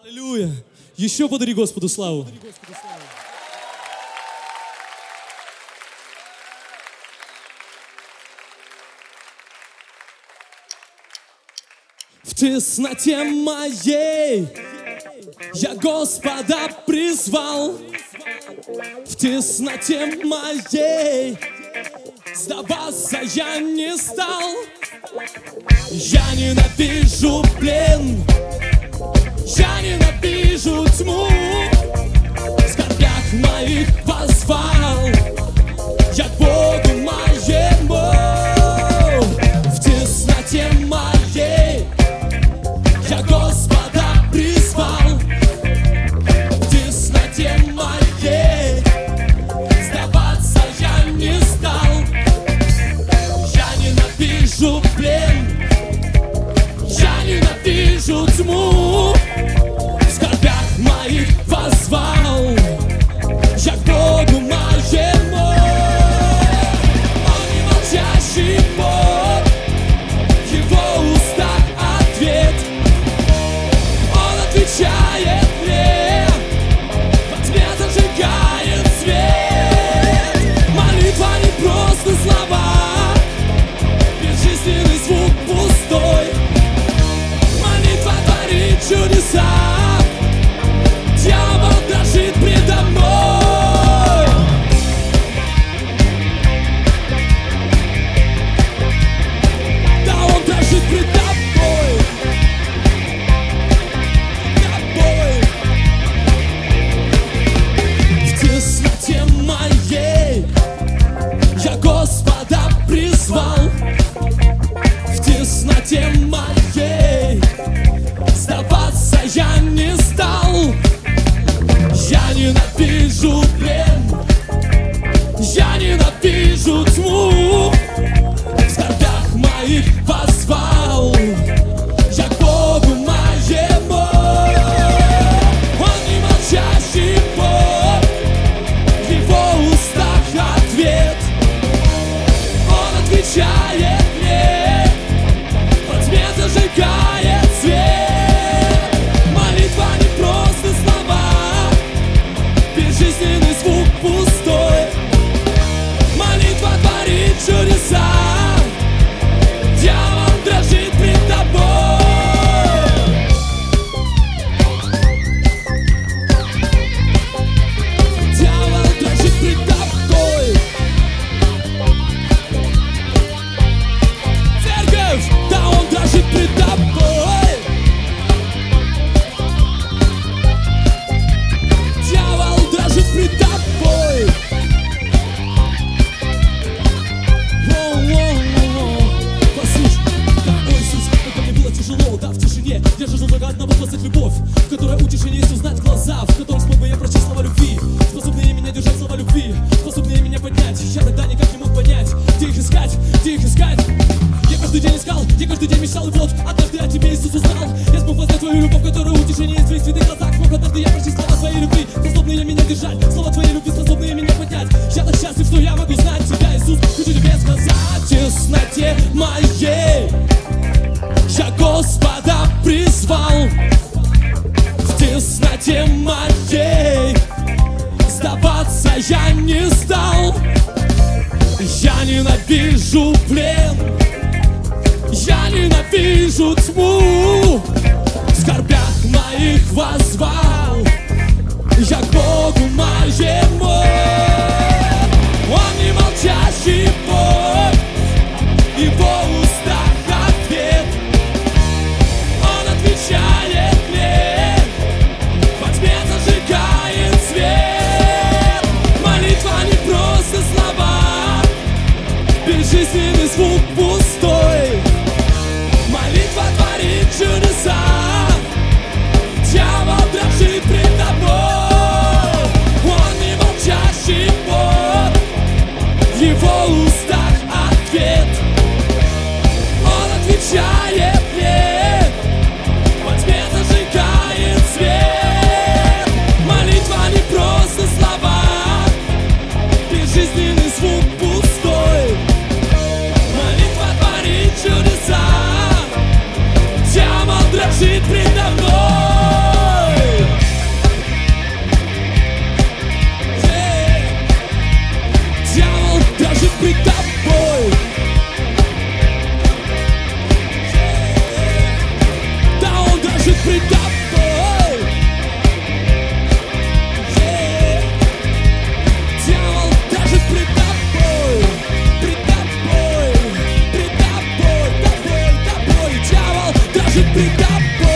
Аллилуйя! Еще подари Господу славу. В тесноте моей я Господа призвал. В тесноте моей сдаваться я не стал. Я ненавижу плен, я ненавижу тьму. В скорбях моих позвал я к Богу моему. В тесноте моей я Господа призвал. В тесноте моей сдаваться я не стал. Я ненавижу плен, я ненавижу тьму. В скорбях моих позвал я к Богу моему. Он не молчащий Бог, в его устах ответ. Он отвечает мне, во тьме зажигает свет. Молитва не просто слова, безжизненный звук пустой. Молитва творит чудеса, дьявол дрожит предо мной. Да он дрожит предо мной. В тесноте моей я Господа призвал. В тесноте моей сдаваться я не стал. Я ненавижу плен, я ненавижу тьму. В скорбях моих позвал я к Богу моему. Он не молчащий Бог, в его устах ответ. Он отвечает мне, во тьме зажигает свет. Молитва не просто слова, безжизненный звук пустой. Молитва творит чудеса, дьявол дрожит пред тобой. Дьявол дрожит пред тобой. Церковь, да он дрожит пред тобой. Дьявол дрожит пред тобой. Послушай, да, о Иисус, как мне было тяжело, да, в тишине я жажду только одного глазать любовь, в которой утешение есть узнать глаза, в котором смог бы я прочесть слова любви, способные меня держать слова любви, способные меня поднять. Я тогда никак не мог понять, где их искать, где их искать. Я каждый день искал, я каждый день мечтал, и вот однажды о тебе, Иисус, узнал. Я смог познать твою любовь, в которой утешение есть в твоих святых глазах. Смог однажды я прочесть слова твоей любви, способные меня держать, слова твоей любви, способные меня поднять. Я так счастлив, что я могу знать тебя, Иисус, хочу тебе сказать. В тесноте моей я Господа призвал. В тесноте моей сдаваться я не стал. Я ненавижу плен, я ненавижу тьму. В скорбях моих воззвал я к Богу моему. Он не молчащий Бог, в его устах ответ. Он отвечает мне, во тьме зажигает свет. Молитва не просто слова, безжизненный звук пустой. Молитва творит чудеса, дьявол тобой.